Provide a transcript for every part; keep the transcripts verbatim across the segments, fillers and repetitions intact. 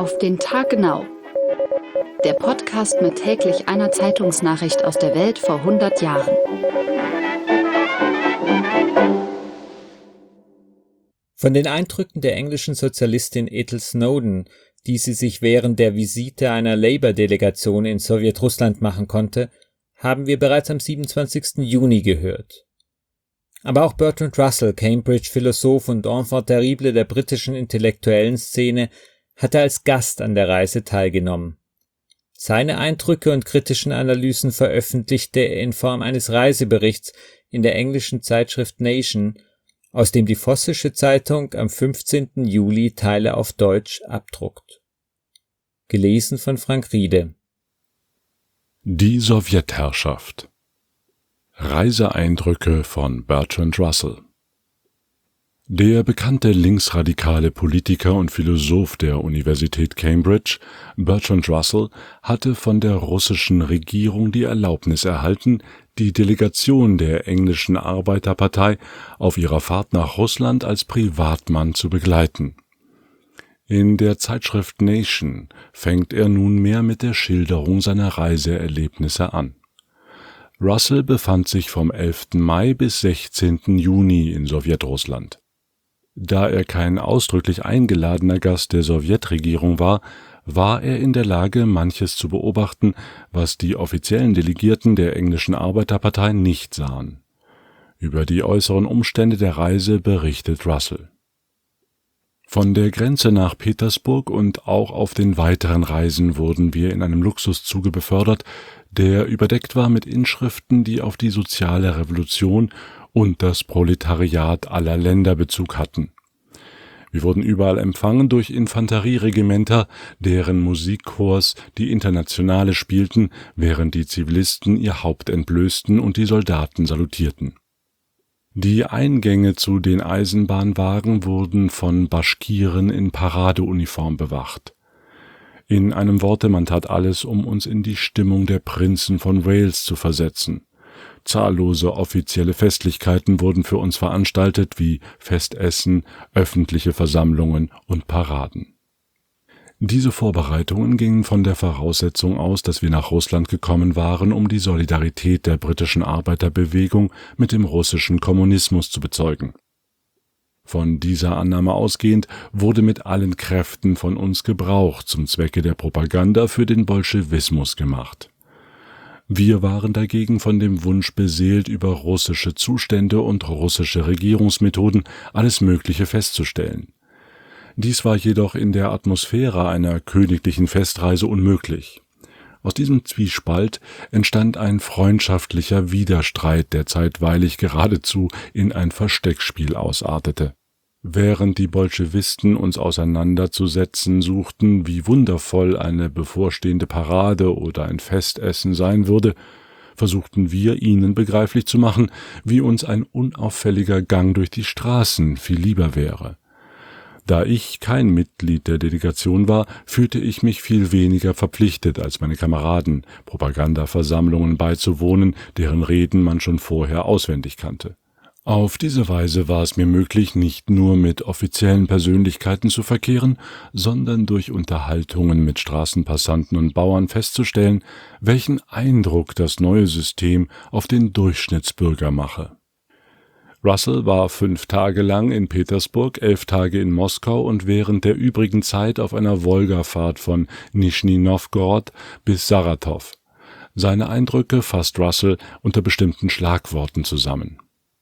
Auf den Tag genau. Der Podcast mit täglich einer Zeitungsnachricht aus der Welt vor hundert Jahren. Von den Eindrücken der englischen Sozialistin Ethel Snowden, die sie sich während der Visite einer Labour-Delegation in Sowjetrussland machen konnte, haben wir bereits am siebenundzwanzigsten Juni gehört. Aber auch Bertrand Russell, Cambridge-Philosoph und Enfant terrible der britischen intellektuellen Szene, hatte als Gast an der Reise teilgenommen. Seine Eindrücke und kritischen Analysen veröffentlichte er in Form eines Reiseberichts in der englischen Zeitschrift Nation, aus dem die Vossische Zeitung am fünfzehnten Juli Teile auf Deutsch abdruckt. Gelesen von Frank Riede. Die Sowjetherrschaft. Reiseeindrücke von Bertrand Russell. Der bekannte linksradikale Politiker und Philosoph der Universität Cambridge, Bertrand Russell, hatte von der russischen Regierung die Erlaubnis erhalten, die Delegation der englischen Arbeiterpartei auf ihrer Fahrt nach Russland als Privatmann zu begleiten. In der Zeitschrift Nation fängt er nunmehr mit der Schilderung seiner Reiseerlebnisse an. Russell befand sich vom elften Mai bis sechzehnten Juni in Sowjetrussland. Da er kein ausdrücklich eingeladener Gast der Sowjetregierung war, war er in der Lage, manches zu beobachten, was die offiziellen Delegierten der englischen Arbeiterpartei nicht sahen. Über die äußeren Umstände der Reise berichtet Russell. Von der Grenze nach Petersburg und auch auf den weiteren Reisen wurden wir in einem Luxuszuge befördert, der überdeckt war mit Inschriften, die auf die soziale Revolution und das Proletariat aller Länder Bezug hatten. Wir wurden überall empfangen durch Infanterieregimenter, deren Musikchors die Internationale spielten, während die Zivilisten ihr Haupt entblößten und die Soldaten salutierten. Die Eingänge zu den Eisenbahnwagen wurden von Baschkiren in Paradeuniform bewacht. In einem Worte, man tat alles, um uns in die Stimmung der Prinzen von Wales zu versetzen. Zahllose offizielle Festlichkeiten wurden für uns veranstaltet, wie Festessen, öffentliche Versammlungen und Paraden. Diese Vorbereitungen gingen von der Voraussetzung aus, dass wir nach Russland gekommen waren, um die Solidarität der britischen Arbeiterbewegung mit dem russischen Kommunismus zu bezeugen. Von dieser Annahme ausgehend wurde mit allen Kräften von uns Gebrauch zum Zwecke der Propaganda für den Bolschewismus gemacht. Wir waren dagegen von dem Wunsch beseelt, über russische Zustände und russische Regierungsmethoden alles Mögliche festzustellen. Dies war jedoch in der Atmosphäre einer königlichen Festreise unmöglich. Aus diesem Zwiespalt entstand ein freundschaftlicher Widerstreit, der zeitweilig geradezu in ein Versteckspiel ausartete. Während die Bolschewisten uns auseinanderzusetzen suchten, wie wundervoll eine bevorstehende Parade oder ein Festessen sein würde, versuchten wir ihnen begreiflich zu machen, wie uns ein unauffälliger Gang durch die Straßen viel lieber wäre. Da ich kein Mitglied der Delegation war, fühlte ich mich viel weniger verpflichtet als meine Kameraden, Propagandaversammlungen beizuwohnen, deren Reden man schon vorher auswendig kannte. Auf diese Weise war es mir möglich, nicht nur mit offiziellen Persönlichkeiten zu verkehren, sondern durch Unterhaltungen mit Straßenpassanten und Bauern festzustellen, welchen Eindruck das neue System auf den Durchschnittsbürger mache. Russell war fünf Tage lang in Petersburg, elf Tage in Moskau und während der übrigen Zeit auf einer Wolgafahrt von Nischni Nowgorod bis Saratow. Seine Eindrücke fasst Russell unter bestimmten Schlagworten zusammen.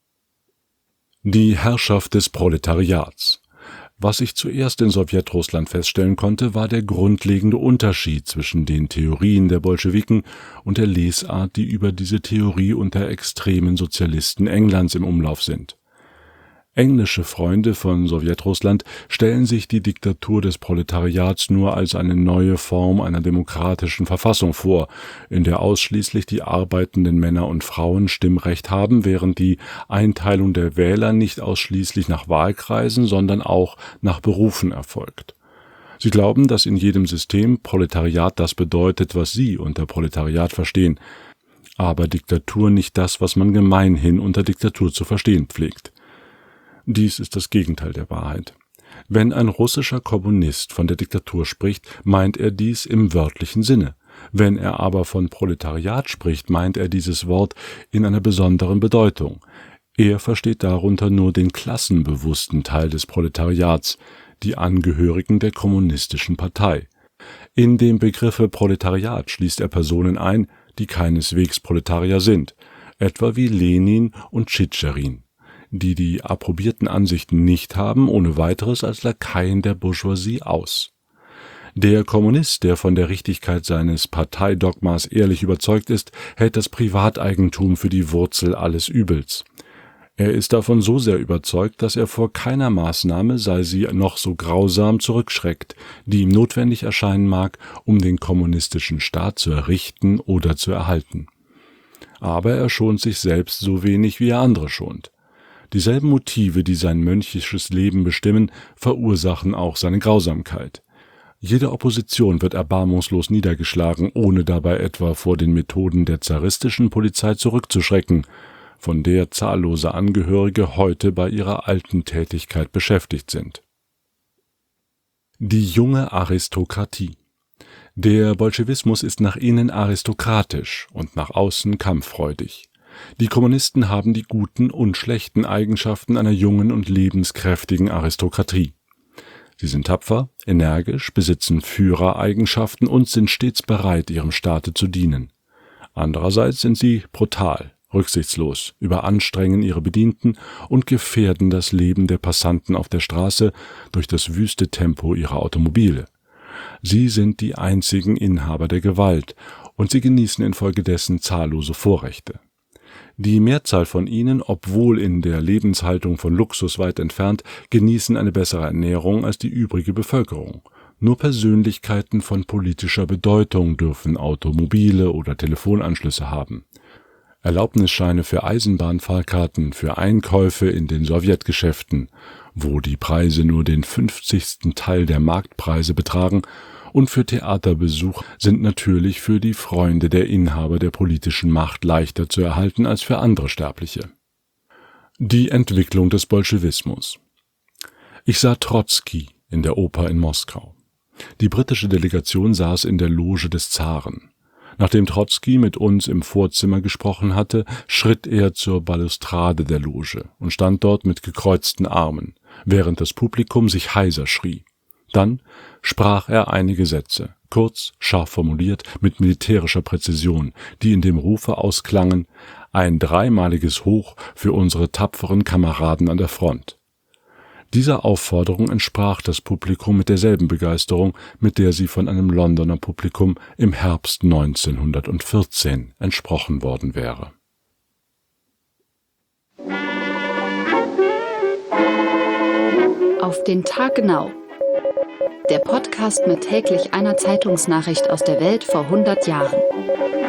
Die Herrschaft des Proletariats. Was ich zuerst in Sowjetrussland feststellen konnte, war der grundlegende Unterschied zwischen den Theorien der Bolschewiken und der Lesart, die über diese Theorie unter extremen Sozialisten Englands im Umlauf sind. Englische Freunde von Sowjetrussland stellen sich die Diktatur des Proletariats nur als eine neue Form einer demokratischen Verfassung vor, in der ausschließlich die arbeitenden Männer und Frauen Stimmrecht haben, während die Einteilung der Wähler nicht ausschließlich nach Wahlkreisen, sondern auch nach Berufen erfolgt. Sie glauben, dass in jedem System Proletariat das bedeutet, was sie unter Proletariat verstehen, aber Diktatur nicht das, was man gemeinhin unter Diktatur zu verstehen pflegt. Dies ist das Gegenteil der Wahrheit. Wenn ein russischer Kommunist von der Diktatur spricht, meint er dies im wörtlichen Sinne. Wenn er aber von Proletariat spricht, meint er dieses Wort in einer besonderen Bedeutung. Er versteht darunter nur den klassenbewussten Teil des Proletariats, die Angehörigen der kommunistischen Partei. In dem Begriffe Proletariat schließt er Personen ein, die keineswegs Proletarier sind, etwa wie Lenin und Tschitscherin, die die approbierten Ansichten nicht haben, ohne weiteres als Lakaien der Bourgeoisie aus. Der Kommunist, der von der Richtigkeit seines Parteidogmas ehrlich überzeugt ist, hält das Privateigentum für die Wurzel alles Übels. Er ist davon so sehr überzeugt, dass er vor keiner Maßnahme, sei sie noch so grausam, zurückschreckt, die ihm notwendig erscheinen mag, um den kommunistischen Staat zu errichten oder zu erhalten. Aber er schont sich selbst so wenig, wie er andere schont. Dieselben Motive, die sein mönchisches Leben bestimmen, verursachen auch seine Grausamkeit. Jede Opposition wird erbarmungslos niedergeschlagen, ohne dabei etwa vor den Methoden der zaristischen Polizei zurückzuschrecken, von der zahllose Angehörige heute bei ihrer alten Tätigkeit beschäftigt sind. Die junge Aristokratie. Der Bolschewismus ist nach innen aristokratisch und nach außen kampffreudig. Die Kommunisten haben die guten und schlechten Eigenschaften einer jungen und lebenskräftigen Aristokratie. Sie sind tapfer, energisch, besitzen Führereigenschaften und sind stets bereit, ihrem Staate zu dienen. Andererseits sind sie brutal, rücksichtslos, überanstrengen ihre Bedienten und gefährden das Leben der Passanten auf der Straße durch das wüste Tempo ihrer Automobile. Sie sind die einzigen Inhaber der Gewalt und sie genießen infolgedessen zahllose Vorrechte. Die Mehrzahl von ihnen, obwohl in der Lebenshaltung von Luxus weit entfernt, genießen eine bessere Ernährung als die übrige Bevölkerung. Nur Persönlichkeiten von politischer Bedeutung dürfen Automobile oder Telefonanschlüsse haben. Erlaubnisscheine für Eisenbahnfahrkarten, für Einkäufe in den Sowjetgeschäften, wo die Preise nur den fünfzigsten Teil der Marktpreise betragen, und für Theaterbesuch sind natürlich für die Freunde der Inhaber der politischen Macht leichter zu erhalten als für andere Sterbliche. Die Entwicklung des Bolschewismus. Ich sah Trotzki in der Oper in Moskau. Die britische Delegation saß in der Loge des Zaren. Nachdem Trotzki mit uns im Vorzimmer gesprochen hatte, schritt er zur Balustrade der Loge und stand dort mit gekreuzten Armen, während das Publikum sich heiser schrie. Dann sprach er einige Sätze, kurz, scharf formuliert, mit militärischer Präzision, die in dem Rufe ausklangen: ein dreimaliges Hoch für unsere tapferen Kameraden an der Front. Dieser Aufforderung entsprach das Publikum mit derselben Begeisterung, mit der sie von einem Londoner Publikum im Herbst neunzehnhundertvierzehn entsprochen worden wäre. Auf den Tag genau. Der Podcast mit täglich einer Zeitungsnachricht aus der Welt vor hundert Jahren.